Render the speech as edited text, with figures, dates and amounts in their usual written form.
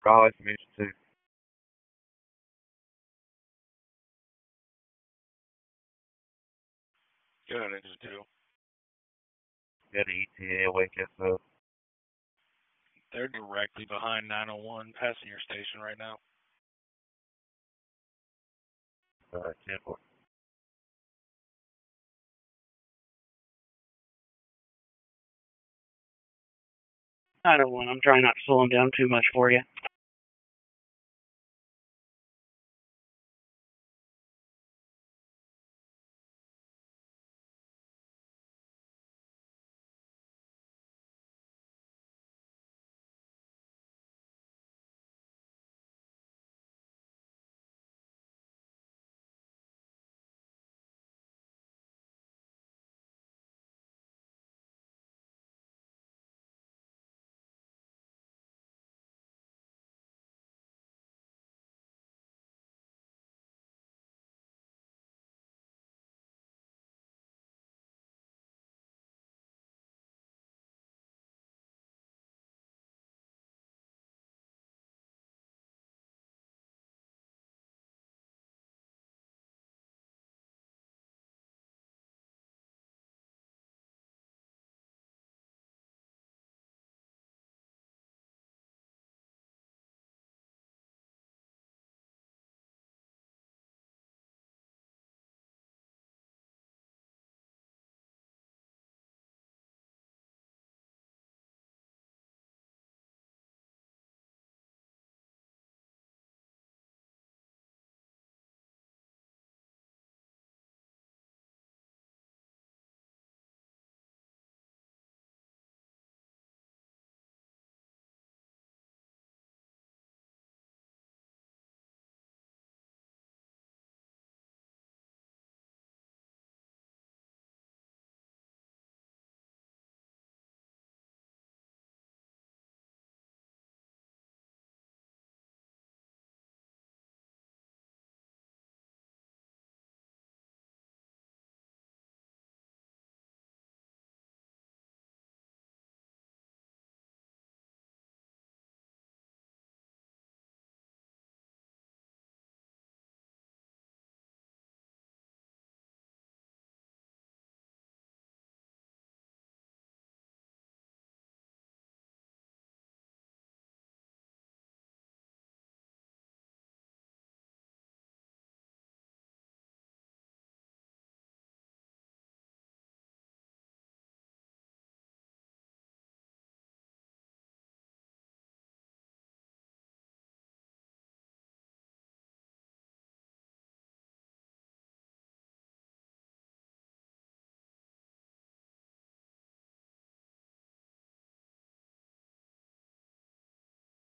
Raleigh information too. Good, Engine 2. Got an ETA wake us up. They're directly behind 901, passing your station right now. 10-4. 901, I'm trying not to slow them down too much for you.